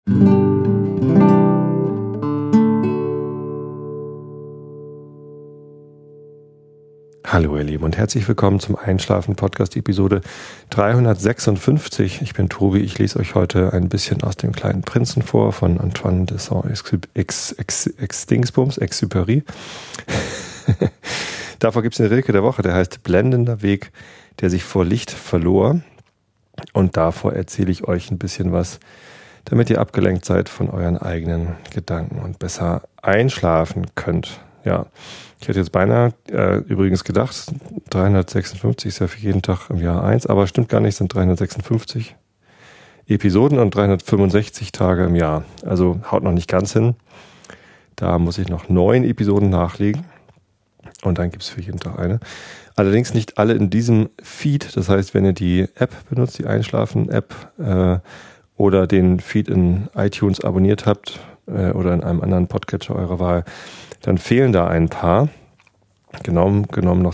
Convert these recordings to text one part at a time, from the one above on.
Hallo ihr Lieben und herzlich willkommen zum Einschlafen-Podcast Episode 356. Ich bin Tobi, ich lese euch heute ein bisschen aus dem Kleinen Prinzen vor von Antoine de Saint-Exupéry. Davor gibt es eine Rilke der Woche, der heißt Blendender Weg, der sich vor Licht verlor. Und davor erzähle ich euch ein bisschen was, damit ihr abgelenkt seid von euren eigenen Gedanken und besser einschlafen könnt. Ja, ich hätte jetzt beinahe übrigens gedacht, 356 ist ja für jeden Tag im Jahr 1, aber stimmt gar nicht, sind 356 Episoden und 365 Tage im Jahr. Also haut noch nicht ganz hin. Da muss ich noch 9 Episoden nachlegen und dann gibt es für jeden Tag eine. Allerdings nicht alle in diesem Feed. Das heißt, wenn ihr die App benutzt, die Einschlafen-App oder den Feed in iTunes abonniert habt oder in einem anderen Podcatcher eurer Wahl, dann fehlen da ein paar. Genommen noch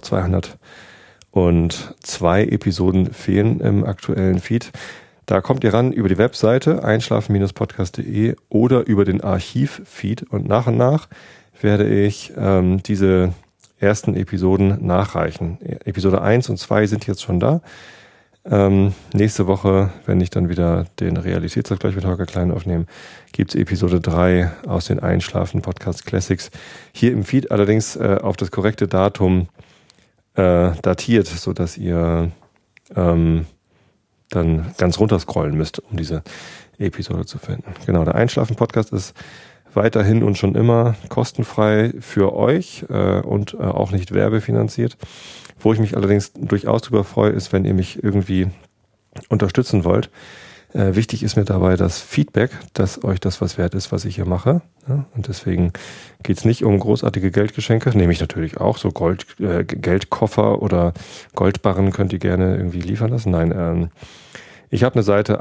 202 Episoden fehlen im aktuellen Feed. Da kommt ihr ran über die Webseite einschlafen-podcast.de oder über den Archiv-Feed und nach werde ich diese ersten Episoden nachreichen. Episode 1 und 2 sind jetzt schon da. Nächste Woche, wenn ich dann wieder den Realitätsabgleich mit Holger Klein aufnehme, gibt es Episode 3 aus den Einschlafen-Podcast Classics. Hier im Feed allerdings auf das korrekte Datum datiert, sodass ihr dann ganz runterscrollen müsst, um diese Episode zu finden. Genau, der Einschlafen-Podcast ist weiterhin und schon immer kostenfrei für euch und auch nicht werbefinanziert. Wo ich mich allerdings durchaus drüber freue, ist, wenn ihr mich irgendwie unterstützen wollt. Wichtig ist mir dabei das Feedback, dass euch das was wert ist, was ich hier mache. Ja, und deswegen geht es nicht um großartige Geldgeschenke. Nehme ich natürlich auch, so Geldkoffer oder Goldbarren könnt ihr gerne irgendwie liefern lassen. Nein, ich habe eine Seite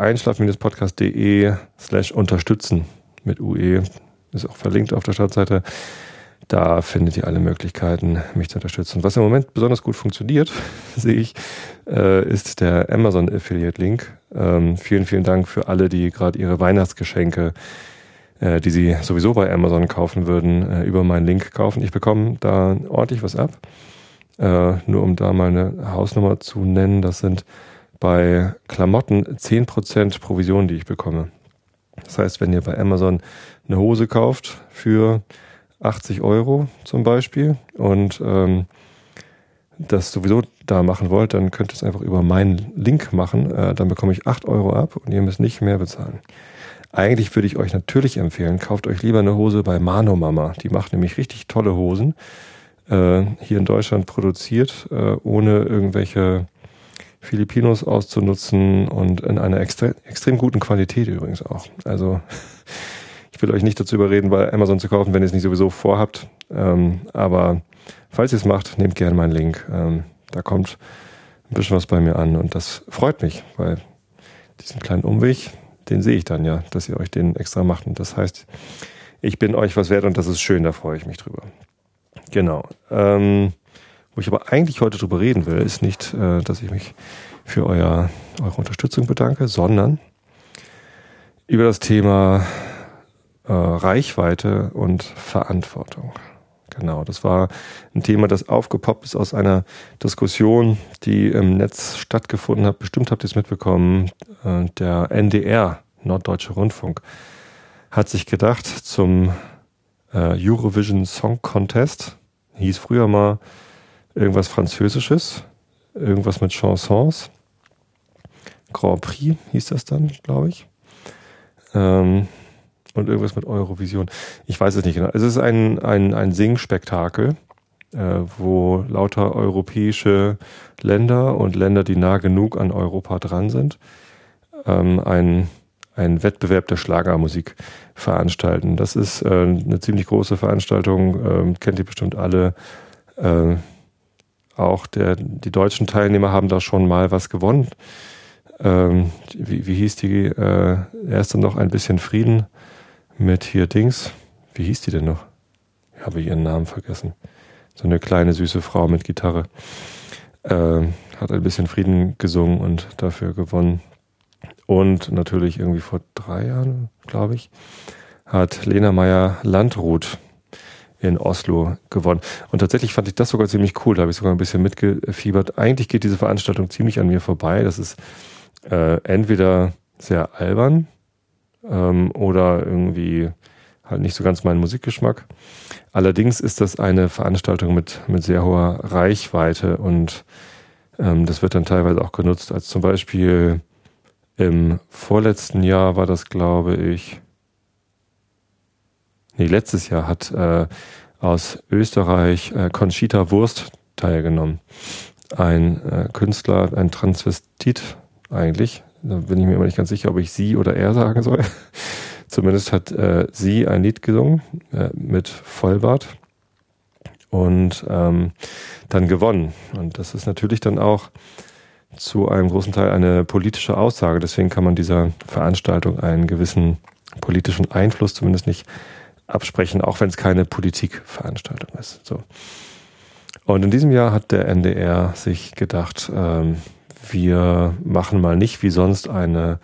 einschlafen-podcast.de/unterstützen mit UE. Ist auch verlinkt auf der Startseite. Da findet ihr alle Möglichkeiten, mich zu unterstützen. Was im Moment besonders gut funktioniert, sehe ich, ist der Amazon Affiliate Link. Vielen Dank für alle, die gerade ihre Weihnachtsgeschenke, die sie sowieso bei Amazon kaufen würden, über meinen Link kaufen. Ich bekomme da ordentlich was ab. Nur um da mal eine Hausnummer zu nennen, das sind bei Klamotten 10% Provision, die ich bekomme. Das heißt, wenn ihr bei Amazon eine Hose kauft für 80 € zum Beispiel und das sowieso da machen wollt, dann könnt ihr es einfach über meinen Link machen. Dann bekomme ich 8 € ab und ihr müsst nicht mehr bezahlen. Eigentlich würde ich euch natürlich empfehlen, kauft euch lieber eine Hose bei Mano Mama. Die macht nämlich richtig tolle Hosen. Hier in Deutschland produziert, ohne irgendwelche Filipinos auszunutzen und in einer extrem guten Qualität übrigens auch. Also ich will euch nicht dazu überreden, bei Amazon zu kaufen, wenn ihr es nicht sowieso vorhabt. Aber falls ihr es macht, nehmt gerne meinen Link. Da kommt ein bisschen was bei mir an und das freut mich, weil diesen kleinen Umweg, den sehe ich dann ja, dass ihr euch den extra macht. Und das heißt, ich bin euch was wert und das ist schön, da freue ich mich drüber. Genau. Wo ich aber eigentlich heute drüber reden will, ist nicht, dass ich mich für eure Unterstützung bedanke, sondern über das Thema Reichweite und Verantwortung. Genau, das war ein Thema, das aufgepoppt ist aus einer Diskussion, die im Netz stattgefunden hat. Bestimmt habt ihr es mitbekommen. Der NDR, Norddeutsche Rundfunk, hat sich gedacht zum Eurovision Song Contest, hieß früher mal irgendwas Französisches, irgendwas mit Chansons. Grand Prix hieß das dann, glaube ich. Und irgendwas mit Eurovision. Ich weiß es nicht genau. Es ist ein Singspektakel, wo lauter europäische Länder und Länder, die nah genug an Europa dran sind, ein Wettbewerb der Schlagermusik veranstalten. Das ist eine ziemlich große Veranstaltung, kennt ihr bestimmt alle. Auch die deutschen Teilnehmer haben da schon mal was gewonnen. Wie hieß die? Erst dann noch ein bisschen Frieden mit hier Dings. Wie hieß die denn noch? Ich habe ihren Namen vergessen. So eine kleine süße Frau mit Gitarre. Hat ein bisschen Frieden gesungen und dafür gewonnen. Und natürlich irgendwie vor 3 Jahren, glaube ich, hat Lena Meyer-Landrut in Oslo gewonnen. Und tatsächlich fand ich das sogar ziemlich cool. Da habe ich sogar ein bisschen mitgefiebert. Eigentlich geht diese Veranstaltung ziemlich an mir vorbei. Das ist entweder sehr albern oder irgendwie halt nicht so ganz mein Musikgeschmack. Allerdings ist das eine Veranstaltung mit sehr hoher Reichweite und das wird dann teilweise auch genutzt, als zum Beispiel im vorletzten Jahr war das, glaube ich, letztes Jahr hat aus Österreich Conchita Wurst teilgenommen. Ein Künstler, ein Transvestit eigentlich. Da bin ich mir immer nicht ganz sicher, ob ich sie oder er sagen soll. Zumindest hat sie ein Lied gesungen mit Vollbart und dann gewonnen. Und das ist natürlich dann auch zu einem großen Teil eine politische Aussage. Deswegen kann man dieser Veranstaltung einen gewissen politischen Einfluss zumindest nicht absprechen, auch wenn es keine Politikveranstaltung ist. So. Und in diesem Jahr hat der NDR sich gedacht, wir machen mal nicht wie sonst eine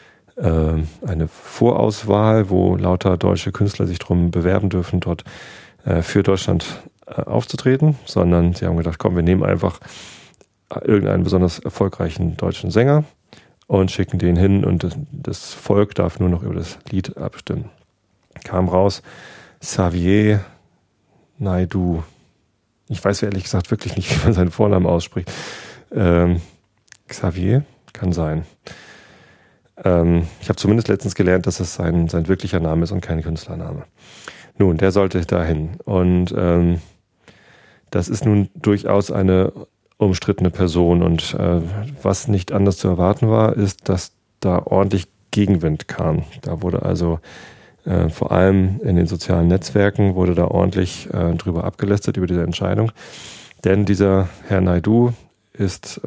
Vorauswahl, wo lauter deutsche Künstler sich drum bewerben dürfen, dort für Deutschland aufzutreten, sondern sie haben gedacht, komm, wir nehmen einfach irgendeinen besonders erfolgreichen deutschen Sänger und schicken den hin und das Volk darf nur noch über das Lied abstimmen. Kam raus, Xavier Naidoo. Ich weiß ehrlich gesagt wirklich nicht, wie man seinen Vornamen ausspricht. Xavier? Kann sein. Ich habe zumindest letztens gelernt, dass es sein wirklicher Name ist und kein Künstlername. Nun, der sollte dahin. Und das ist nun durchaus eine umstrittene Person. Und was nicht anders zu erwarten war, ist, dass da ordentlich Gegenwind kam. Da wurde also vor allem in den sozialen Netzwerken wurde da ordentlich drüber abgelästert, über diese Entscheidung. Denn dieser Herr Naidoo ist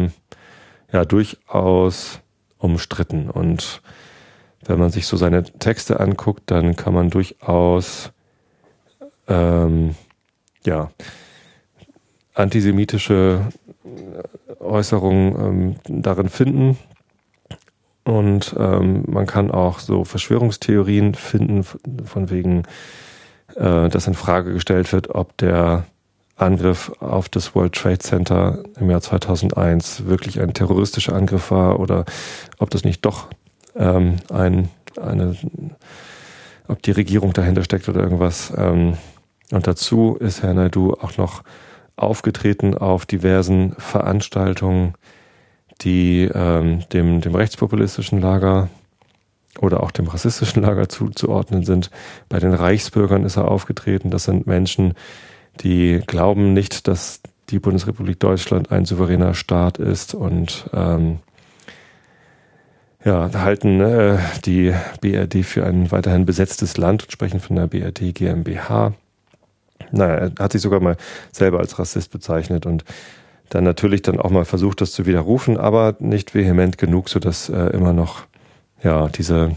durchaus umstritten. Und wenn man sich so seine Texte anguckt, dann kann man durchaus antisemitische Äußerungen darin finden. Und man kann auch so Verschwörungstheorien finden, von wegen, dass in Frage gestellt wird, ob der Angriff auf das World Trade Center im Jahr 2001 wirklich ein terroristischer Angriff war oder ob das nicht doch ob die Regierung dahinter steckt oder irgendwas. Und dazu ist Herr Naidoo auch noch aufgetreten auf diversen Veranstaltungen, die dem rechtspopulistischen Lager oder auch dem rassistischen Lager zuzuordnen sind. Bei den Reichsbürgern ist er aufgetreten. Das sind Menschen, die glauben nicht, dass die Bundesrepublik Deutschland ein souveräner Staat ist und halten die BRD für ein weiterhin besetztes Land und sprechen von der BRD GmbH. Er hat sich sogar mal selber als Rassist bezeichnet und dann natürlich dann auch mal versucht, das zu widerrufen, aber nicht vehement genug, sodass immer noch diese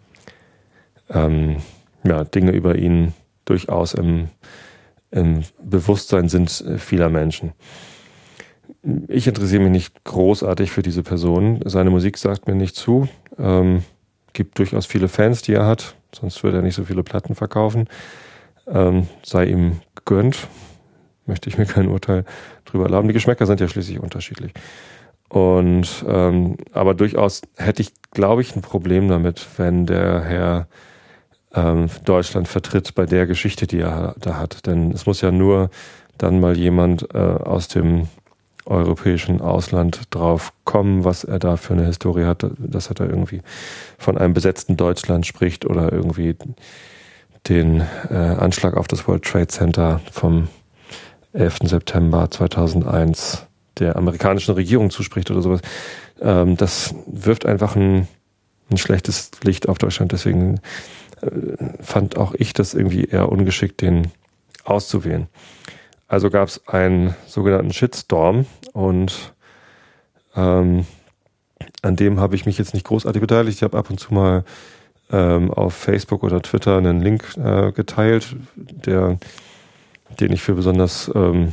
Dinge über ihn durchaus im Bewusstsein sind vieler Menschen. Ich interessiere mich nicht großartig für diese Person. Seine Musik sagt mir nicht zu. Gibt durchaus viele Fans, die er hat, sonst würde er nicht so viele Platten verkaufen. Sei ihm gegönnt. Möchte ich mir kein Urteil drüber erlauben. Die Geschmäcker sind ja schließlich unterschiedlich. Und aber durchaus hätte ich, glaube ich, ein Problem damit, wenn der Herr Deutschland vertritt bei der Geschichte, die er da hat. Denn es muss ja nur dann mal jemand aus dem europäischen Ausland drauf kommen, was er da für eine Historie hat, dass er da irgendwie von einem besetzten Deutschland spricht oder irgendwie den Anschlag auf das World Trade Center vom 11. September 2001 der amerikanischen Regierung zuspricht oder sowas. Das wirft einfach ein schlechtes Licht auf Deutschland. Deswegen fand auch ich das irgendwie eher ungeschickt, den auszuwählen. Also gab es einen sogenannten Shitstorm und an dem habe ich mich jetzt nicht großartig beteiligt. Ich habe ab und zu mal auf Facebook oder Twitter einen Link geteilt, den ich für besonders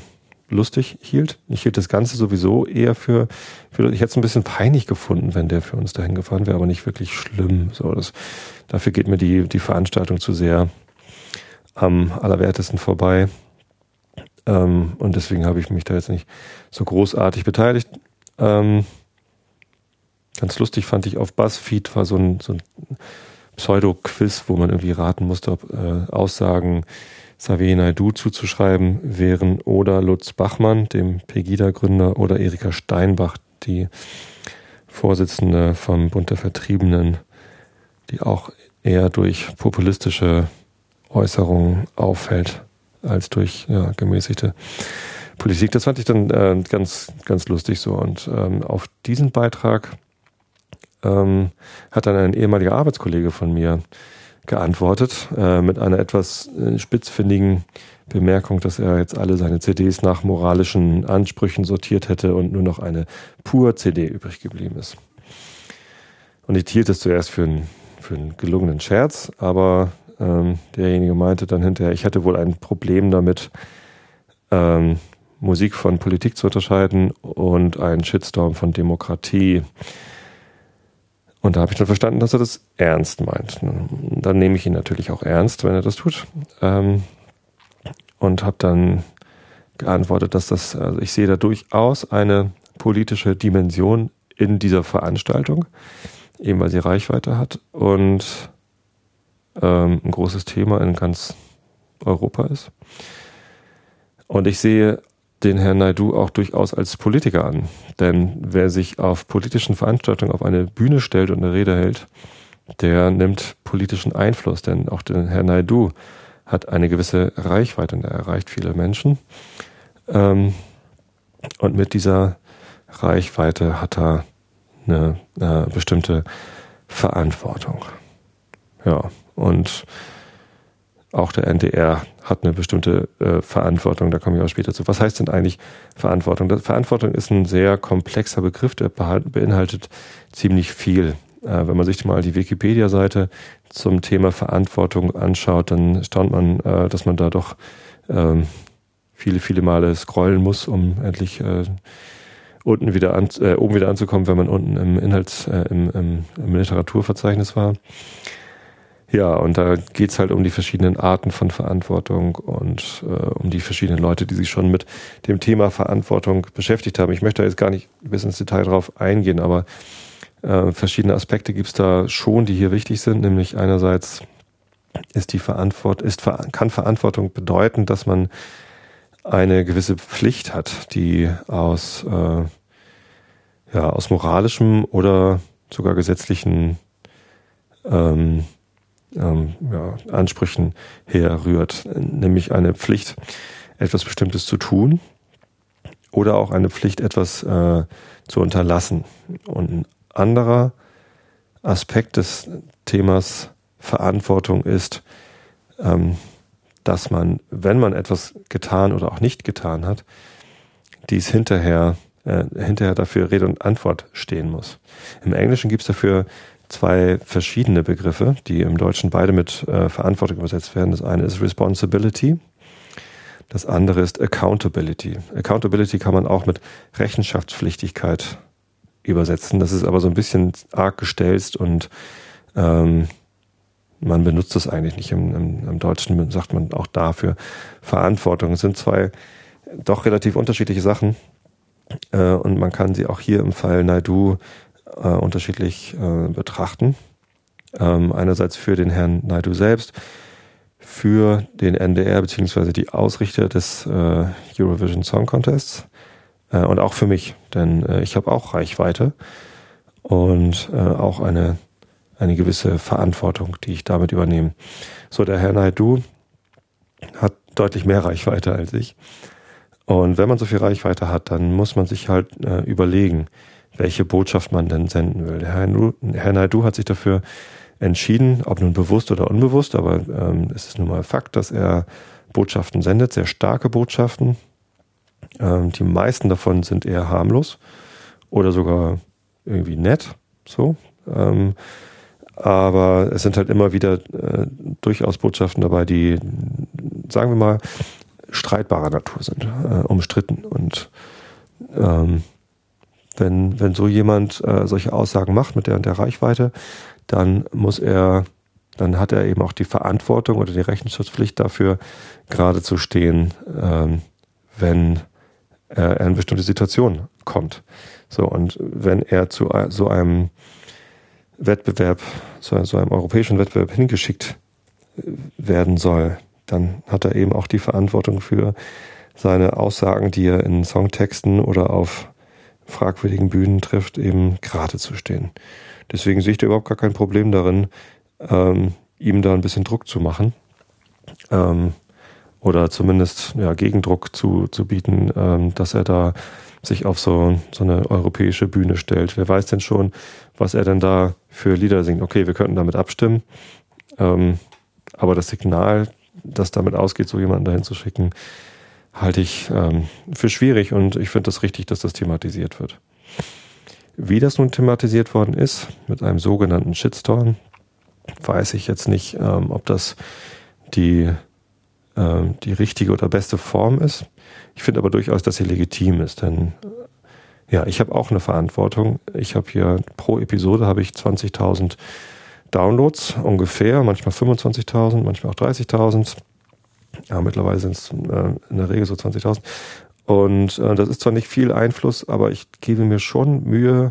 lustig hielt. Ich hielt das Ganze sowieso eher für ich hätte es ein bisschen peinlich gefunden, wenn der für uns dahin gefahren wäre, aber nicht wirklich schlimm. So, dafür geht mir die Veranstaltung zu sehr am Allerwertesten vorbei. Und deswegen habe ich mich da jetzt nicht so großartig beteiligt. Ganz lustig fand ich, auf BuzzFeed war so ein Pseudo-Quiz, wo man irgendwie raten musste, ob Aussagen Xavier Naidoo zuzuschreiben wären oder Lutz Bachmann, dem Pegida-Gründer, oder Erika Steinbach, die Vorsitzende vom Bund der Vertriebenen, die auch eher durch populistische Äußerungen auffällt als durch gemäßigte Politik. Das fand ich dann ganz, ganz lustig so. Und auf diesen Beitrag hat dann ein ehemaliger Arbeitskollege von mir geantwortet mit einer etwas spitzfindigen Bemerkung, dass er jetzt alle seine CDs nach moralischen Ansprüchen sortiert hätte und nur noch eine Pur-CD übrig geblieben ist. Und ich hielt es zuerst für einen gelungenen Scherz, aber derjenige meinte dann hinterher, ich hätte wohl ein Problem damit, Musik von Politik zu unterscheiden und einen Shitstorm von Demokratie. Und da habe ich dann verstanden, dass er das ernst meint. Dann nehme ich ihn natürlich auch ernst, wenn er das tut. Und habe dann geantwortet, dass also ich sehe da durchaus eine politische Dimension in dieser Veranstaltung, eben weil sie Reichweite hat und ein großes Thema in ganz Europa ist. Und ich sehe den Herrn Naidoo auch durchaus als Politiker an. Denn wer sich auf politischen Veranstaltungen auf eine Bühne stellt und eine Rede hält, der nimmt politischen Einfluss. Denn auch der Herr Naidoo hat eine gewisse Reichweite und er erreicht viele Menschen. Und mit dieser Reichweite hat er eine bestimmte Verantwortung. Ja, und auch der NDR hat eine bestimmte Verantwortung, da komme ich auch später zu. Was heißt denn eigentlich Verantwortung? Verantwortung ist ein sehr komplexer Begriff, der beinhaltet ziemlich viel. Wenn man sich mal die Wikipedia-Seite zum Thema Verantwortung anschaut, dann staunt man, dass man da doch viele, viele Male scrollen muss, um endlich oben wieder anzukommen, wenn man unten im im Literaturverzeichnis war. Ja, und da geht's halt um die verschiedenen Arten von Verantwortung und um die verschiedenen Leute, die sich schon mit dem Thema Verantwortung beschäftigt haben. Ich möchte da jetzt gar nicht bis ins Detail drauf eingehen, aber verschiedene Aspekte gibt's da schon, die hier wichtig sind. Nämlich einerseits kann Verantwortung bedeuten, dass man eine gewisse Pflicht hat, die aus moralischem oder sogar gesetzlichen Ansprüchen herrührt, nämlich eine Pflicht, etwas Bestimmtes zu tun oder auch eine Pflicht, etwas zu unterlassen. Und ein anderer Aspekt des Themas Verantwortung ist, dass man, wenn man etwas getan oder auch nicht getan hat, dies hinterher dafür Rede und Antwort stehen muss. Im Englischen gibt es dafür zwei verschiedene Begriffe, die im Deutschen beide mit Verantwortung übersetzt werden. Das eine ist Responsibility, das andere ist Accountability. Accountability kann man auch mit Rechenschaftspflichtigkeit übersetzen. Das ist aber so ein bisschen arg gestelzt und man benutzt das eigentlich nicht. Im Deutschen sagt man auch dafür Verantwortung. Es sind zwei doch relativ unterschiedliche Sachen und man kann sie auch hier im Fall Naidoo unterschiedlich betrachten. Einerseits für den Herrn Naidoo selbst, für den NDR bzw. die Ausrichter des Eurovision Song Contests und auch für mich, denn ich habe auch Reichweite und auch eine gewisse Verantwortung, die ich damit übernehme. So, der Herr Naidoo hat deutlich mehr Reichweite als ich. Und wenn man so viel Reichweite hat, dann muss man sich halt überlegen, welche Botschaft man denn senden will. Der Herr Naidoo hat sich dafür entschieden, ob nun bewusst oder unbewusst, aber es ist nun mal Fakt, dass er Botschaften sendet, sehr starke Botschaften. Die meisten davon sind eher harmlos oder sogar irgendwie nett, so. Aber es sind halt immer wieder durchaus Botschaften dabei, die, sagen wir mal, streitbarer Natur sind, umstritten. Und wenn so jemand solche Aussagen macht mit der und der Reichweite, dann hat er eben auch die Verantwortung oder die Rechenschaftspflicht dafür, gerade zu stehen, wenn er in bestimmte Situationen kommt. So, und wenn er zu so einem Wettbewerb, so einem europäischen Wettbewerb hingeschickt werden soll, dann hat er eben auch die Verantwortung für seine Aussagen, die er in Songtexten oder auf fragwürdigen Bühnen trifft, eben gerade zu stehen. Deswegen sehe ich da überhaupt gar kein Problem darin, ihm da ein bisschen Druck zu machen oder zumindest Gegendruck zu bieten, dass er da sich auf so eine europäische Bühne stellt. Wer weiß denn schon, was er denn da für Lieder singt? Okay, wir könnten damit abstimmen, aber das Signal, das damit ausgeht, so jemanden dahin zu schicken, halte ich für schwierig, und ich finde es richtig, dass das thematisiert wird. Wie das nun thematisiert worden ist, mit einem sogenannten Shitstorm, weiß ich jetzt nicht, ob das die richtige oder beste Form ist. Ich finde aber durchaus, dass sie legitim ist, denn ich habe auch eine Verantwortung. Ich habe hier pro Episode 20.000 Downloads ungefähr, manchmal 25.000, manchmal auch 30.000. Ja, mittlerweile sind es in der Regel so 20.000. Und das ist zwar nicht viel Einfluss, aber ich gebe mir schon Mühe,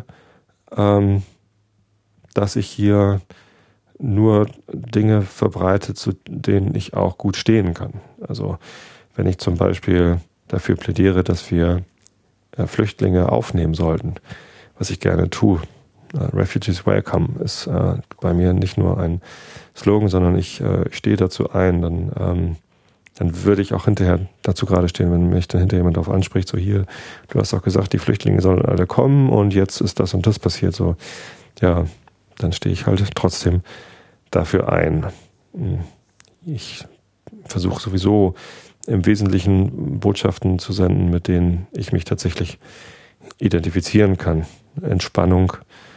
dass ich hier nur Dinge verbreite, zu denen ich auch gut stehen kann. Also wenn ich zum Beispiel dafür plädiere, dass wir Flüchtlinge aufnehmen sollten, was ich gerne tue. Refugees Welcome ist bei mir nicht nur ein Slogan, sondern ich stehe dazu ein. Dann würde ich auch hinterher dazu gerade stehen, wenn mich dann hinterher jemand darauf anspricht, so hier, du hast doch gesagt, die Flüchtlinge sollen alle kommen und jetzt ist das und das passiert. So, ja, dann stehe ich halt trotzdem dafür ein. Ich versuche sowieso im Wesentlichen Botschaften zu senden, mit denen ich mich tatsächlich identifizieren kann. Entspannung,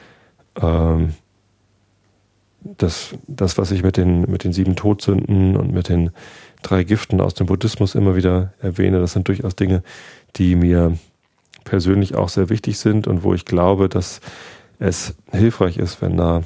das, was ich mit den 7 Todsünden und mit den 3 Giften aus dem Buddhismus immer wieder erwähne, das sind durchaus Dinge, die mir persönlich auch sehr wichtig sind und wo ich glaube, dass es hilfreich ist, wenn da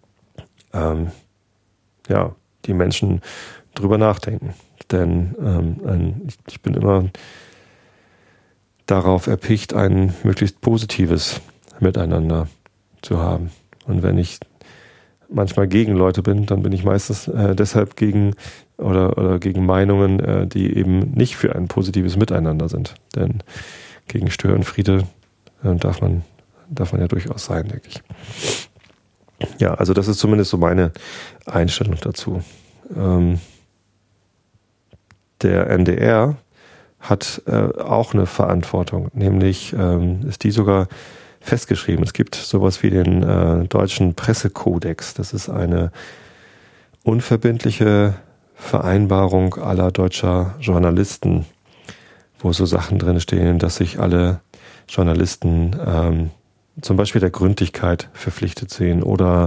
die Menschen drüber nachdenken. Denn ich bin immer darauf erpicht, ein möglichst positives Miteinander zu haben. Und wenn ich manchmal gegen Leute bin, dann bin ich meistens deshalb gegen oder gegen Meinungen, die eben nicht für ein positives Miteinander sind. Denn gegen Störenfriede darf man ja durchaus sein, denke ich. Ja, also das ist zumindest so meine Einstellung dazu. Der NDR hat auch eine Verantwortung, nämlich ist die sogar festgeschrieben. Es gibt sowas wie den deutschen Pressekodex. Das ist eine unverbindliche Vereinbarung aller deutscher Journalisten, wo so Sachen drin stehen, dass sich alle Journalisten zum Beispiel der Gründlichkeit verpflichtet sehen oder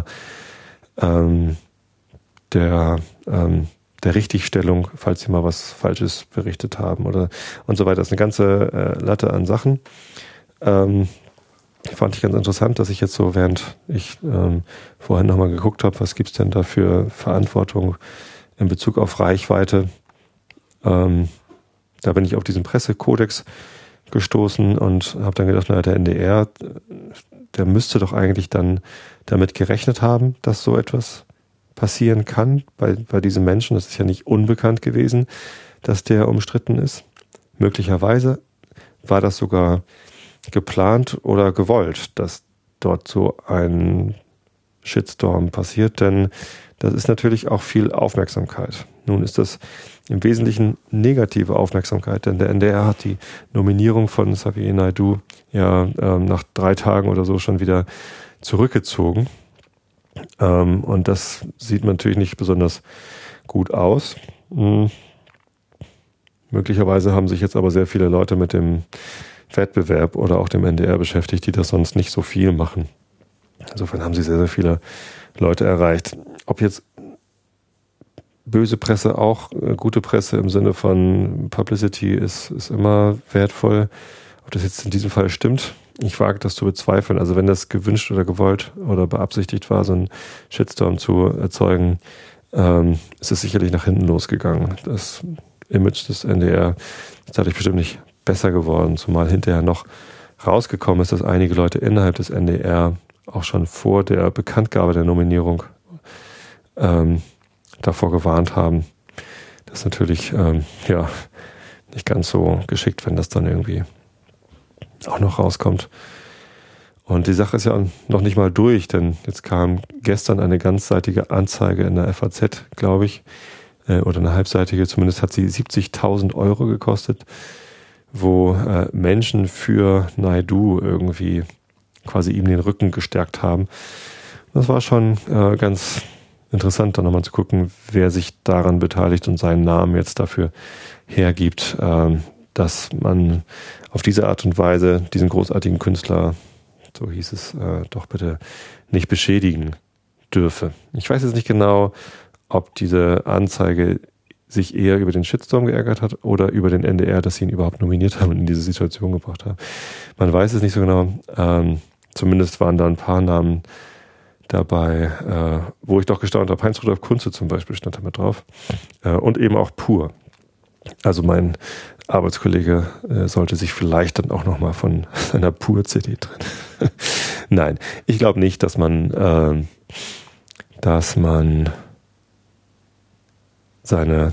der Richtigstellung, falls sie mal was Falsches berichtet haben oder und so weiter. Das ist eine ganze Latte an Sachen. Fand ich ganz interessant, dass ich jetzt so, während ich vorhin nochmal geguckt habe, was gibt's denn da für Verantwortung in Bezug auf Reichweite. Da bin ich auf diesen Pressekodex gestoßen und habe dann gedacht, der NDR, der müsste doch eigentlich dann damit gerechnet haben, dass so etwas passieren kann bei diesem Menschen. Das ist ja nicht unbekannt gewesen, dass der umstritten ist. Möglicherweise war das sogar geplant oder gewollt, dass dort so ein Shitstorm passiert, denn das ist natürlich auch viel Aufmerksamkeit. Nun ist das im Wesentlichen negative Aufmerksamkeit, denn der NDR hat die Nominierung von Xavier Naidoo nach 3 Tagen oder so schon wieder zurückgezogen. Und das sieht natürlich nicht besonders gut aus. Möglicherweise haben sich jetzt aber sehr viele Leute mit dem Wettbewerb oder auch dem NDR beschäftigt, die das sonst nicht so viel machen. Insofern haben sie sehr, sehr viele Leute erreicht. Ob jetzt böse Presse auch gute Presse im Sinne von Publicity ist immer wertvoll. Ob das jetzt in diesem Fall stimmt, ich wage das zu bezweifeln. Also wenn das gewünscht oder gewollt oder beabsichtigt war, so einen Shitstorm zu erzeugen, ist es sicherlich nach hinten losgegangen. Das Image des NDR ist dadurch bestimmt nicht besser geworden, zumal hinterher noch rausgekommen ist, dass einige Leute innerhalb des NDR auch schon vor der Bekanntgabe der Nominierung davor gewarnt haben. Das ist natürlich nicht ganz so geschickt, wenn das dann irgendwie auch noch rauskommt. Und die Sache ist ja noch nicht mal durch, denn jetzt kam gestern eine ganzseitige Anzeige in der FAZ, glaube ich, oder eine halbseitige, zumindest hat sie 70.000 € gekostet, wo Menschen für Naidu irgendwie quasi ihm den Rücken gestärkt haben. Das war schon ganz interessant, dann nochmal zu gucken, wer sich daran beteiligt und seinen Namen jetzt dafür hergibt, dass man auf diese Art und Weise diesen großartigen Künstler, so hieß es, doch bitte nicht beschädigen dürfe. Ich weiß jetzt nicht genau, ob diese Anzeige sich eher über den Shitstorm geärgert hat oder über den NDR, dass sie ihn überhaupt nominiert haben und in diese Situation gebracht haben. Man weiß es nicht so genau. Zumindest waren da ein paar Namen dabei, wo ich doch gestaunt habe. Heinz-Rudolf Kunze zum Beispiel stand da mit drauf. Und eben auch Pur. Also mein Arbeitskollege sollte sich vielleicht dann auch nochmal von seiner Pur-CD trennen. Nein, ich glaube nicht, dass man seine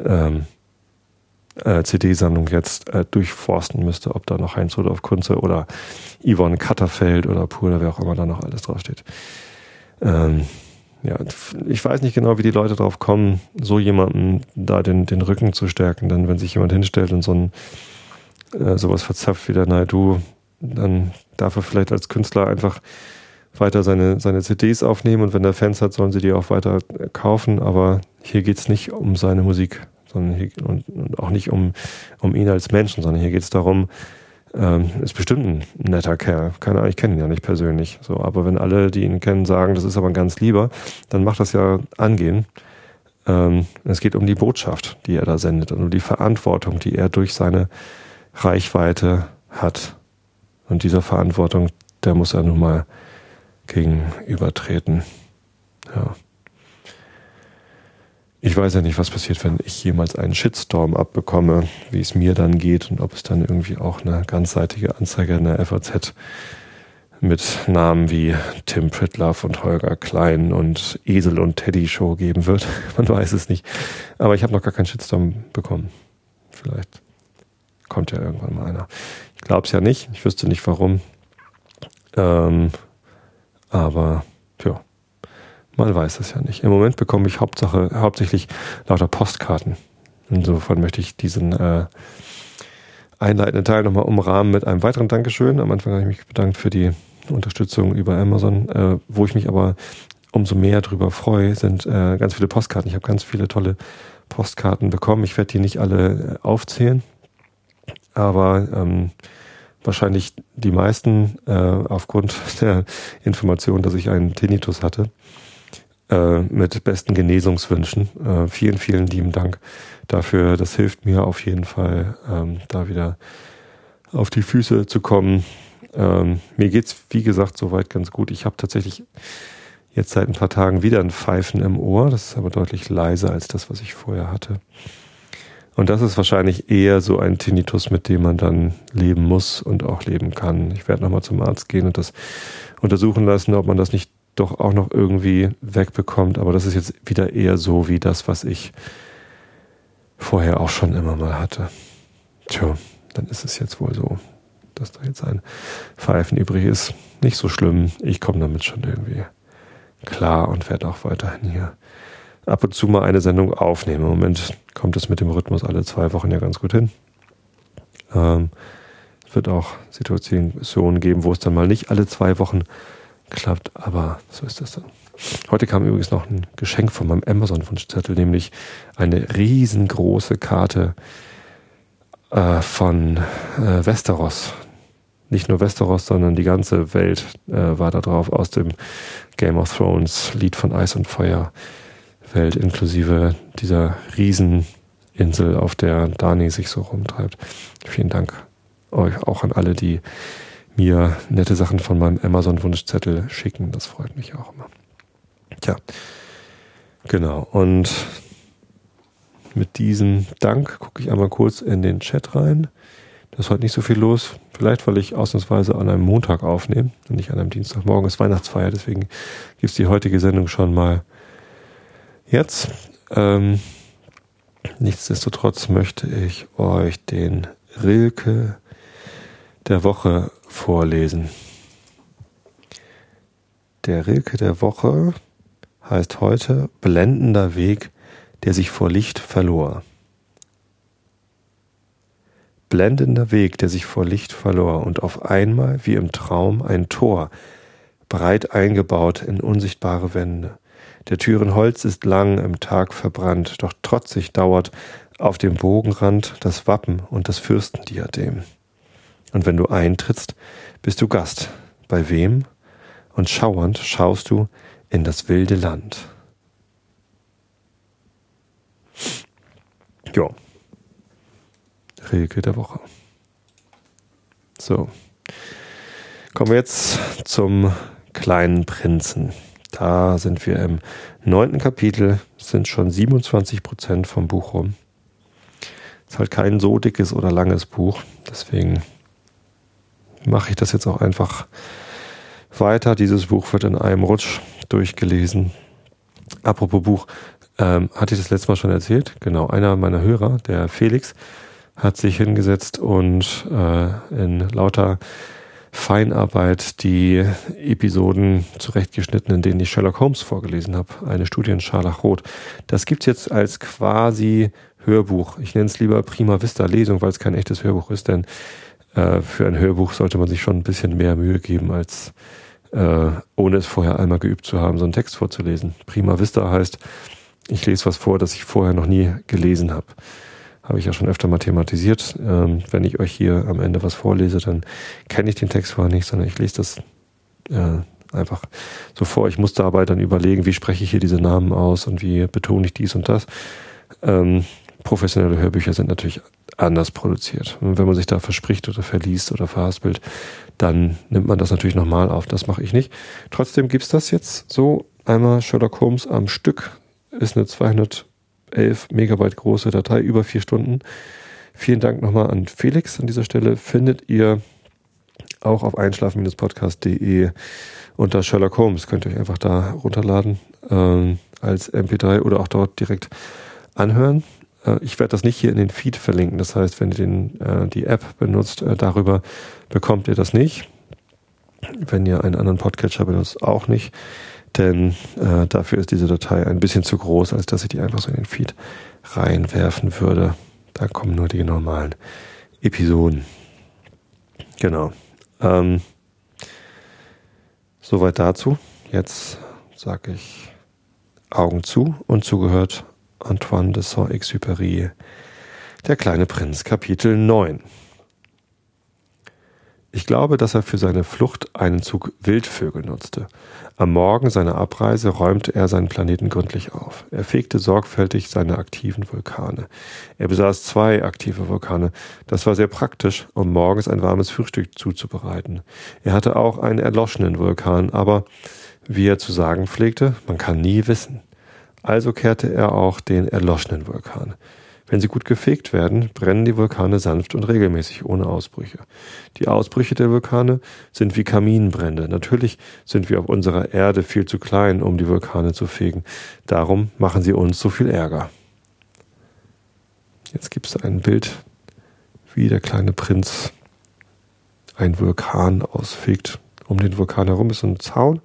CD-Sammlung jetzt durchforsten müsste, ob da noch Heinz-Rudolf Kunze oder Yvonne Katterfeld oder Pur oder wer auch immer da noch alles draufsteht. Ich weiß nicht genau, wie die Leute drauf kommen, so jemandem da den Rücken zu stärken. Denn wenn sich jemand hinstellt und sowas verzapft wie der Naidu, dann darf er vielleicht als Künstler einfach weiter seine CDs aufnehmen und wenn er Fans hat, sollen sie die auch weiter kaufen. Aber hier geht es nicht um seine Musik, sondern und auch nicht um ihn als Menschen, sondern hier geht es darum, ist bestimmt ein netter Kerl. Keine Ahnung, ich kenne ihn ja nicht persönlich. So, aber wenn alle, die ihn kennen, sagen, das ist aber ein ganz Lieber, dann macht das ja angehen. Es geht um die Botschaft, die er da sendet und um die Verantwortung, die er durch seine Reichweite hat. Und dieser Verantwortung, der muss er nun mal gegenübertreten. Ja. Ich weiß ja nicht, was passiert, wenn ich jemals einen Shitstorm abbekomme, wie es mir dann geht und ob es dann irgendwie auch eine ganzseitige Anzeige in der FAZ mit Namen wie Tim Pritlove und Holger Klein und Esel und Teddy Show geben wird. Man weiß es nicht. Aber ich habe noch gar keinen Shitstorm bekommen. Vielleicht kommt ja irgendwann mal einer. Ich glaube es ja nicht. Ich wüsste nicht warum. Aber ja. Man weiß es ja nicht. Im Moment bekomme ich hauptsächlich lauter Postkarten. Insofern möchte ich diesen einleitenden Teil nochmal umrahmen mit einem weiteren Dankeschön. Am Anfang habe ich mich bedankt für die Unterstützung über Amazon. Wo ich mich aber umso mehr drüber freue, sind ganz viele Postkarten. Ich habe ganz viele tolle Postkarten bekommen. Ich werde die nicht alle aufzählen, aber wahrscheinlich die meisten aufgrund der Information, dass ich einen Tinnitus hatte. Mit besten Genesungswünschen. Vielen, vielen lieben Dank dafür. Das hilft mir auf jeden Fall, da wieder auf die Füße zu kommen. Mir geht's, wie gesagt, soweit ganz gut. Ich habe tatsächlich jetzt seit ein paar Tagen wieder ein Pfeifen im Ohr. Das ist aber deutlich leiser als das, was ich vorher hatte. Und das ist wahrscheinlich eher so ein Tinnitus, mit dem man dann leben muss und auch leben kann. Ich werde nochmal zum Arzt gehen und das untersuchen lassen, ob man das nicht doch auch noch irgendwie wegbekommt. Aber das ist jetzt wieder eher so wie das, was ich vorher auch schon immer mal hatte. Tja, dann ist es jetzt wohl so, dass da jetzt ein Pfeifen übrig ist. Nicht so schlimm. Ich komme damit schon irgendwie klar und werde auch weiterhin hier ab und zu mal eine Sendung aufnehmen. Im Moment kommt es mit dem Rhythmus alle 2 Wochen ja ganz gut hin. Es wird auch Situationen geben, wo es dann mal nicht alle 2 Wochen klappt, aber so ist das dann. Heute kam übrigens noch ein Geschenk von meinem Amazon-Wunschzettel, nämlich eine riesengroße Karte von Westeros. Nicht nur Westeros, sondern die ganze Welt war da drauf, aus dem Game of Thrones Lied von Eis und Feuer. Welt inklusive dieser Rieseninsel, auf der Dani sich so rumtreibt. Vielen Dank euch auch an alle, die mir nette Sachen von meinem Amazon-Wunschzettel schicken. Das freut mich auch immer. Tja, genau. Und mit diesem Dank gucke ich einmal kurz in den Chat rein. Da ist heute nicht so viel los. Vielleicht, weil ich ausnahmsweise an einem Montag aufnehme und nicht an einem Dienstag. Morgen ist Weihnachtsfeier, deswegen gibt es die heutige Sendung schon mal jetzt. Nichtsdestotrotz möchte ich euch den Rilke der Woche vorlesen. Der Rilke der Woche heißt heute Blendender Weg, der sich vor Licht verlor. Blendender Weg, der sich vor Licht verlor und auf einmal, wie im Traum, ein Tor, breit eingebaut in unsichtbare Wände. Der Türen Holz ist lang im Tag verbrannt, doch trotzig dauert auf dem Bogenrand das Wappen und das Fürstendiadem. Und wenn du eintrittst, bist du Gast. Bei wem? Und schauernd schaust du in das wilde Land. Jo. Rilke der Woche. So. Kommen wir jetzt zum kleinen Prinzen. Da sind wir im 9. Kapitel, sind schon 27% vom Buch rum. Ist halt kein so dickes oder langes Buch, deswegen mache ich das jetzt auch einfach weiter. Dieses Buch wird in einem Rutsch durchgelesen. Apropos Buch, hatte ich das letzte Mal schon erzählt? Genau, einer meiner Hörer, der Felix, hat sich hingesetzt und in lauter Feinarbeit die Episoden zurechtgeschnitten, in denen ich Sherlock Holmes vorgelesen habe. Eine Studie in Scharlachrot. Das gibt's jetzt als quasi Hörbuch. Ich nenne es lieber Prima Vista Lesung, weil es kein echtes Hörbuch ist, denn für ein Hörbuch sollte man sich schon ein bisschen mehr Mühe geben, als ohne es vorher einmal geübt zu haben, so einen Text vorzulesen. Prima Vista heißt, ich lese was vor, das ich vorher noch nie gelesen habe. Habe ich ja schon öfter mal thematisiert. Wenn ich euch hier am Ende was vorlese, dann kenne ich den Text vorher nicht, sondern ich lese das einfach so vor. Ich muss dabei dann überlegen, wie spreche ich hier diese Namen aus und wie betone ich dies und das. Professionelle Hörbücher sind natürlich anders produziert. Und wenn man sich da verspricht oder verliest oder verhaspelt, dann nimmt man das natürlich nochmal auf. Das mache ich nicht. Trotzdem gibt's das jetzt so. Einmal Sherlock Holmes am Stück. Ist eine 211 Megabyte große Datei, über 4 Stunden. Vielen Dank nochmal an Felix an dieser Stelle. Findet ihr auch auf einschlafen-podcast.de unter Sherlock Holmes. Könnt ihr euch einfach da runterladen als MP3 oder auch dort direkt anhören. Ich werde das nicht hier in den Feed verlinken. Das heißt, wenn ihr die App benutzt, darüber bekommt ihr das nicht. Wenn ihr einen anderen Podcatcher benutzt, auch nicht. Denn dafür ist diese Datei ein bisschen zu groß, als dass ich die einfach so in den Feed reinwerfen würde. Da kommen nur die normalen Episoden. Genau. Soweit dazu. Jetzt sage ich Augen zu und zugehört Antoine de Saint-Exupéry, Der kleine Prinz, Kapitel 9. Ich glaube, dass er für seine Flucht einen Zug Wildvögel nutzte. Am Morgen seiner Abreise räumte er seinen Planeten gründlich auf. Er fegte sorgfältig seine aktiven Vulkane. Er besaß 2 aktive Vulkane. Das war sehr praktisch, um morgens ein warmes Frühstück zuzubereiten. Er hatte auch einen erloschenen Vulkan, aber, wie er zu sagen pflegte, man kann nie wissen. Also kehrte er auch den erloschenen Vulkan. Wenn sie gut gefegt werden, brennen die Vulkane sanft und regelmäßig, ohne Ausbrüche. Die Ausbrüche der Vulkane sind wie Kaminbrände. Natürlich sind wir auf unserer Erde viel zu klein, um die Vulkane zu fegen. Darum machen sie uns so viel Ärger. Jetzt gibt es ein Bild, wie der kleine Prinz einen Vulkan ausfegt. Um den Vulkan herum ist ein Zaun.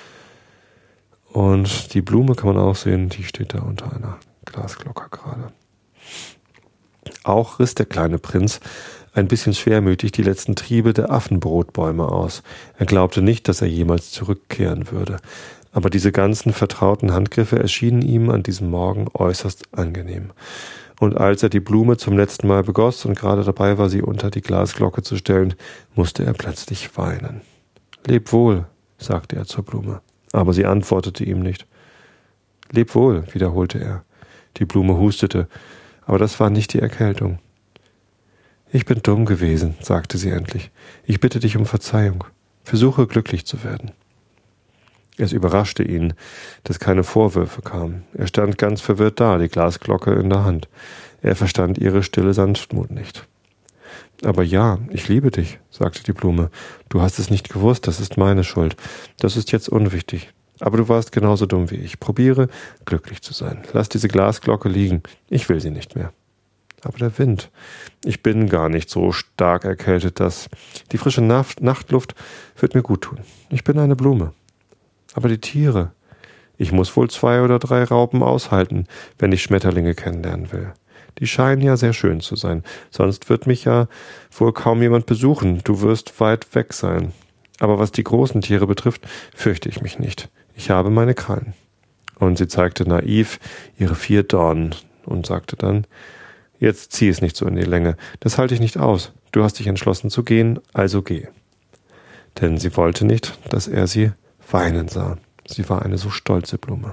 Und die Blume kann man auch sehen, die steht da unter einer Glasglocke gerade. Auch riss der kleine Prinz ein bisschen schwermütig die letzten Triebe der Affenbrotbäume aus. Er glaubte nicht, dass er jemals zurückkehren würde. Aber diese ganzen vertrauten Handgriffe erschienen ihm an diesem Morgen äußerst angenehm. Und als er die Blume zum letzten Mal begoss und gerade dabei war, sie unter die Glasglocke zu stellen, musste er plötzlich weinen. »Leb wohl«, sagte er zur Blume. Aber sie antwortete ihm nicht. Leb wohl, wiederholte er. Die Blume hustete, aber das war nicht die Erkältung. Ich bin dumm gewesen, sagte sie endlich. Ich bitte dich um Verzeihung. Versuche glücklich zu werden. Es überraschte ihn, dass keine Vorwürfe kamen. Er stand ganz verwirrt da, die Glasglocke in der Hand. Er verstand ihre stille Sanftmut nicht. Aber ja, ich liebe dich, sagte die Blume. Du hast es nicht gewusst, das ist meine Schuld. Das ist jetzt unwichtig. Aber du warst genauso dumm wie ich. Probiere, glücklich zu sein. Lass diese Glasglocke liegen. Ich will sie nicht mehr. Aber der Wind. Ich bin gar nicht so stark erkältet, dass die frische Nachtluft wird mir gut tun. Ich bin eine Blume. Aber die Tiere. Ich muss wohl 2 oder 3 Raupen aushalten, wenn ich Schmetterlinge kennenlernen will. Die scheinen ja sehr schön zu sein. Sonst wird mich ja wohl kaum jemand besuchen. Du wirst weit weg sein. Aber was die großen Tiere betrifft, fürchte ich mich nicht. Ich habe meine Krallen. Und sie zeigte naiv ihre 4 Dornen und sagte dann, jetzt zieh es nicht so in die Länge. Das halte ich nicht aus. Du hast dich entschlossen zu gehen, also geh. Denn sie wollte nicht, dass er sie weinen sah. Sie war eine so stolze Blume.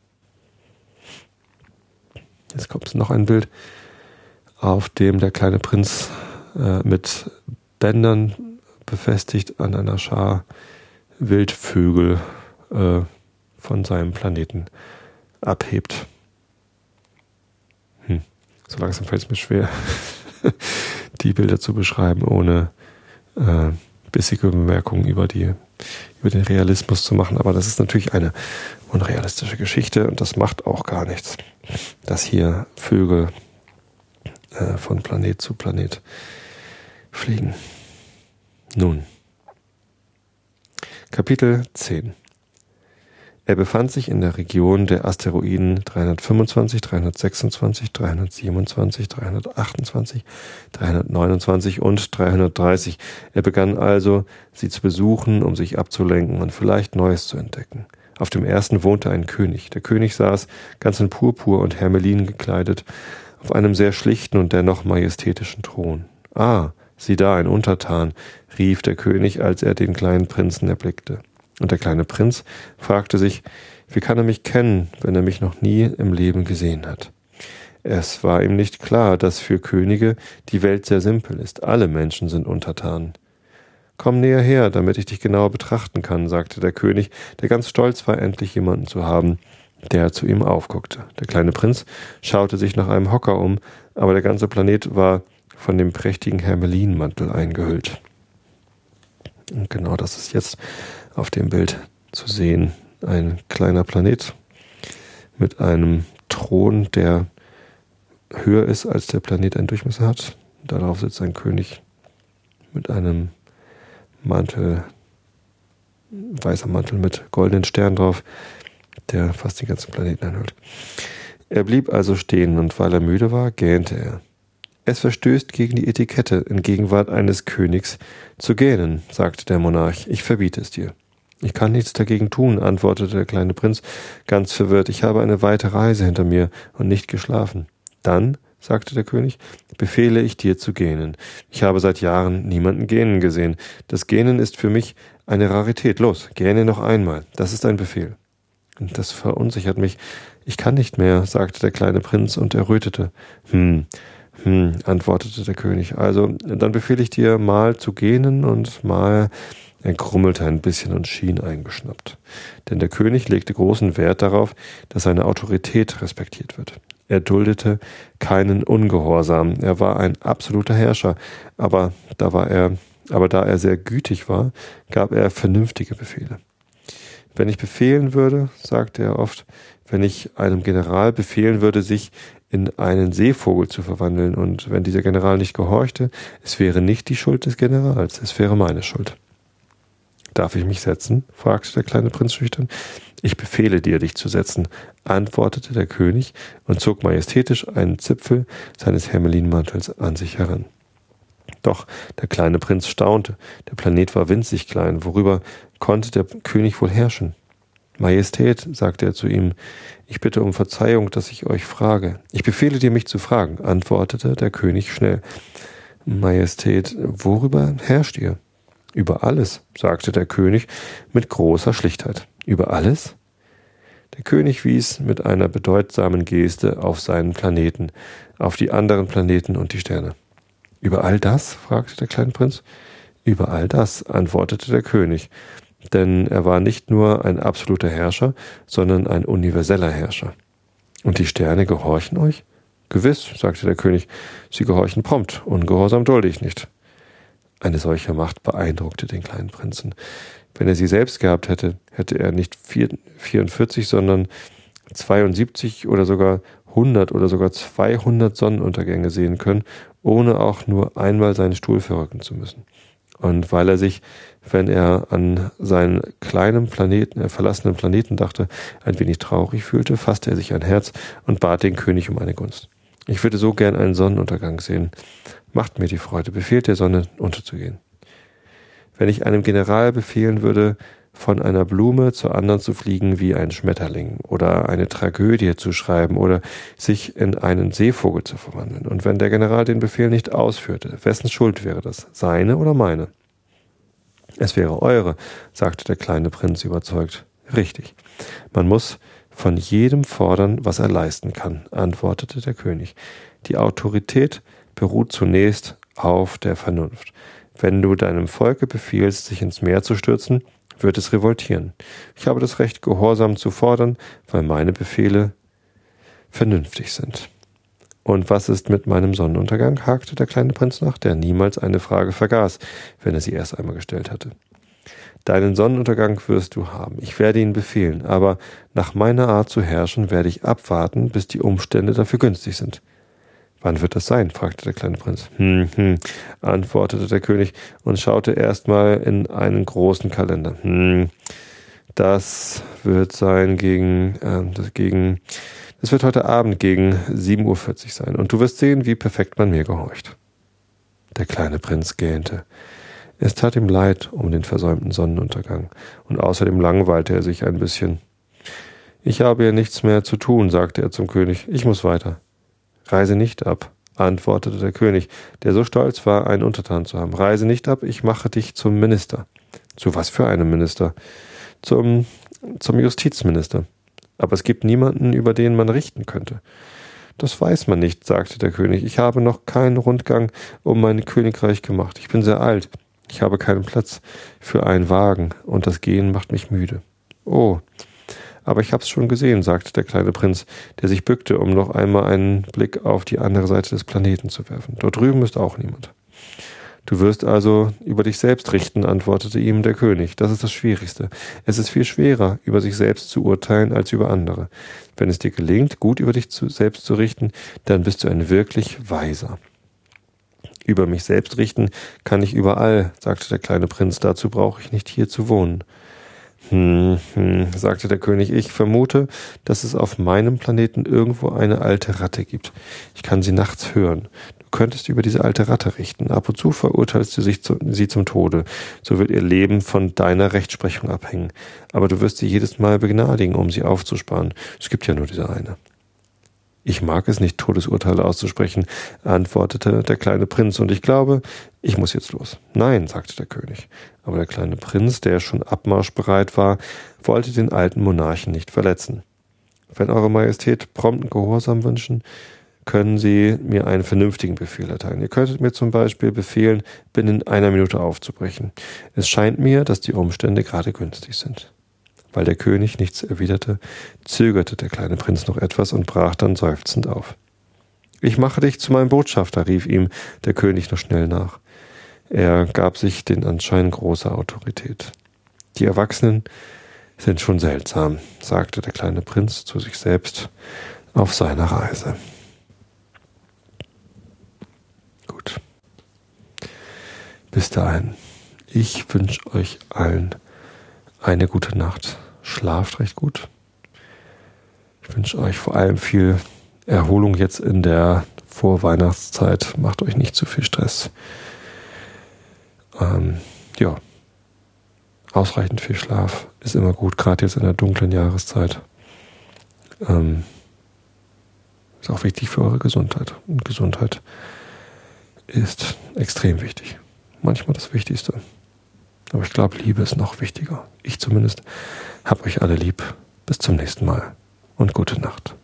Jetzt kommt noch ein Bild, auf dem der kleine Prinz mit Bändern befestigt an einer Schar Wildvögel von seinem Planeten abhebt. So langsam fällt es mir schwer, die Bilder zu beschreiben, ohne bissige Bemerkungen über den Realismus zu machen. Aber das ist natürlich eine unrealistische Geschichte und das macht auch gar nichts, dass hier Vögel von Planet zu Planet fliegen. Nun, Kapitel 10. Er befand sich in der Region der Asteroiden 325, 326, 327, 328, 329 und 330. Er begann also, sie zu besuchen, um sich abzulenken und vielleicht Neues zu entdecken. Auf dem ersten wohnte ein König. Der König saß, ganz in Purpur und Hermelin gekleidet, auf einem sehr schlichten und dennoch majestätischen Thron. »Ah, sieh da, ein Untertan«, rief der König, als er den kleinen Prinzen erblickte. Und der kleine Prinz fragte sich, wie kann er mich kennen, wenn er mich noch nie im Leben gesehen hat? Es war ihm nicht klar, dass für Könige die Welt sehr simpel ist. Alle Menschen sind untertan. »Komm näher her, damit ich dich genauer betrachten kann«, sagte der König, der ganz stolz war, endlich jemanden zu haben, der zu ihm aufguckte. Der kleine Prinz schaute sich nach einem Hocker um, aber der ganze Planet war von dem prächtigen Hermelinmantel eingehüllt. Und genau das ist jetzt auf dem Bild zu sehen. Ein kleiner Planet mit einem Thron, der höher ist, als der Planet einen Durchmesser hat. Darauf sitzt ein König mit einem Mantel, weißer Mantel mit goldenen Sternen drauf, der fast den ganzen Planeten einhüllt. Er blieb also stehen und weil er müde war, gähnte er. »Es verstößt gegen die Etikette, in Gegenwart eines Königs zu gähnen«, sagte der Monarch. »Ich verbiete es dir.« »Ich kann nichts dagegen tun«, antwortete der kleine Prinz, ganz verwirrt. »Ich habe eine weite Reise hinter mir und nicht geschlafen.« »Dann«, sagte der König, »befehle ich dir zu gähnen. Ich habe seit Jahren niemanden gähnen gesehen. Das Gähnen ist für mich eine Rarität. Los, gähne noch einmal. Das ist ein Befehl.« »Und das verunsichert mich. Ich kann nicht mehr«, sagte der kleine Prinz und errötete. Antwortete der König. »Also, dann befehle ich dir, mal zu gähnen und mal...« Er grummelte ein bisschen und schien eingeschnappt. Denn der König legte großen Wert darauf, dass seine Autorität respektiert wird. Er duldete keinen Ungehorsam. Er war ein absoluter Herrscher, aber da er sehr gütig war, gab er vernünftige Befehle. »Wenn ich befehlen würde«, sagte er oft, »wenn ich einem General befehlen würde, sich in einen Seevogel zu verwandeln, und wenn dieser General nicht gehorchte, es wäre nicht die Schuld des Generals, es wäre meine Schuld.« »Darf ich mich setzen?« fragte der kleine Prinz schüchtern. »Ich befehle dir, dich zu setzen«, antwortete der König und zog majestätisch einen Zipfel seines Hermelinmantels an sich heran. Doch der kleine Prinz staunte. Der Planet war winzig klein. Worüber konnte der König wohl herrschen? »Majestät«, sagte er zu ihm, »ich bitte um Verzeihung, dass ich euch frage.« »Ich befehle dir, mich zu fragen«, antwortete der König schnell. »Majestät, worüber herrscht ihr?« »Über alles«, sagte der König mit großer Schlichtheit. »Über alles?« Der König wies mit einer bedeutsamen Geste auf seinen Planeten, auf die anderen Planeten und die Sterne. »Über all das?« fragte der kleine Prinz. »Über all das«, antwortete der König, denn er war nicht nur ein absoluter Herrscher, sondern ein universeller Herrscher. »Und die Sterne gehorchen euch?« »Gewiss«, sagte der König, »sie gehorchen prompt, Ungehorsam dulde ich nicht.« Eine solche Macht beeindruckte den kleinen Prinzen. Wenn er sie selbst gehabt hätte, hätte er nicht 44, sondern 72 oder sogar 100 oder sogar 200 Sonnenuntergänge sehen können, ohne auch nur einmal seinen Stuhl verrücken zu müssen. Und weil er sich, wenn er an seinen kleinen verlassenen Planeten dachte, ein wenig traurig fühlte, fasste er sich ein Herz und bat den König um eine Gunst. »Ich würde so gern einen Sonnenuntergang sehen. Macht mir die Freude, befehlt der Sonne, unterzugehen.« Wenn ich einem General befehlen würde, von einer Blume zur anderen zu fliegen wie ein Schmetterling oder eine Tragödie zu schreiben oder sich in einen Seevogel zu verwandeln, und wenn der General den Befehl nicht ausführte, wessen Schuld wäre das, seine oder meine? »Es wäre eure«, sagte der kleine Prinz überzeugt. »Richtig. Man muss von jedem fordern, was er leisten kann«, antwortete der König. »Die Autorität beruht zunächst auf der Vernunft. Wenn du deinem Volke befiehlst, sich ins Meer zu stürzen, wird es revoltieren. Ich habe das Recht, Gehorsam zu fordern, weil meine Befehle vernünftig sind.« »Und was ist mit meinem Sonnenuntergang?«, hakte der kleine Prinz nach, der niemals eine Frage vergaß, wenn er sie erst einmal gestellt hatte. »Deinen Sonnenuntergang wirst du haben. Ich werde ihn befehlen, aber nach meiner Art zu herrschen werde ich abwarten, bis die Umstände dafür günstig sind.« »Wann wird das sein?«, fragte der kleine Prinz. Antwortete der König und schaute erstmal in einen großen Kalender. Das wird sein das wird heute Abend gegen 7:40 Uhr sein, und du wirst sehen, wie perfekt man mir gehorcht.« Der kleine Prinz gähnte. Es tat ihm leid um den versäumten Sonnenuntergang, und außerdem langweilte er sich ein bisschen. »Ich habe hier nichts mehr zu tun«, sagte er zum König. »Ich muss weiter.« »Reise nicht ab«, antwortete der König, der so stolz war, einen Untertan zu haben. »Reise nicht ab, ich mache dich zum Minister.« »Zu was für einem Minister?« Zum Justizminister. »Aber es gibt niemanden, über den man richten könnte.« »Das weiß man nicht«, sagte der König. »Ich habe noch keinen Rundgang um mein Königreich gemacht. Ich bin sehr alt. Ich habe keinen Platz für einen Wagen, und das Gehen macht mich müde.« »Oh, aber ich hab's schon gesehen«, sagte der kleine Prinz, der sich bückte, um noch einmal einen Blick auf die andere Seite des Planeten zu werfen. »Dort drüben ist auch niemand.« »Du wirst also über dich selbst richten«, antwortete ihm der König. »Das ist das Schwierigste. Es ist viel schwerer, über sich selbst zu urteilen, als über andere. Wenn es dir gelingt, gut über dich selbst zu richten, dann bist du ein wirklich Weiser.« »Über mich selbst richten kann ich überall«, sagte der kleine Prinz. »Dazu brauche ich nicht hier zu wohnen.« sagte der König, »ich vermute, dass es auf meinem Planeten irgendwo eine alte Ratte gibt. Ich kann sie nachts hören. Du könntest über diese alte Ratte richten. Ab und zu verurteilst du sie zum Tode. So wird ihr Leben von deiner Rechtsprechung abhängen. Aber du wirst sie jedes Mal begnadigen, um sie aufzusparen. Es gibt ja nur diese eine.« »Ich mag es nicht, Todesurteile auszusprechen«, antwortete der kleine Prinz, »und ich glaube, ich muss jetzt los.« »Nein«, sagte der König. Aber der kleine Prinz, der schon abmarschbereit war, wollte den alten Monarchen nicht verletzen. »Wenn Eure Majestät prompten Gehorsam wünschen, können Sie mir einen vernünftigen Befehl erteilen. Ihr könntet mir zum Beispiel befehlen, binnen 1 Minute aufzubrechen. Es scheint mir, dass die Umstände gerade günstig sind.« Weil der König nichts erwiderte, zögerte der kleine Prinz noch etwas und brach dann seufzend auf. »Ich mache dich zu meinem Botschafter«, rief ihm der König noch schnell nach. Er gab sich den Anschein großer Autorität. »Die Erwachsenen sind schon seltsam«, sagte der kleine Prinz zu sich selbst auf seiner Reise. Gut. Bis dahin. Ich wünsche euch allen eine gute Nacht. Schlaft recht gut. Ich wünsche euch vor allem viel Erholung jetzt in der Vorweihnachtszeit. Macht euch nicht zu viel Stress. Ausreichend viel Schlaf ist immer gut, gerade jetzt in der dunklen Jahreszeit. Ist auch wichtig für eure Gesundheit. Und Gesundheit ist extrem wichtig. Manchmal das Wichtigste. Aber ich glaube, Liebe ist noch wichtiger. Ich zumindest habe euch alle lieb. Bis zum nächsten Mal und gute Nacht.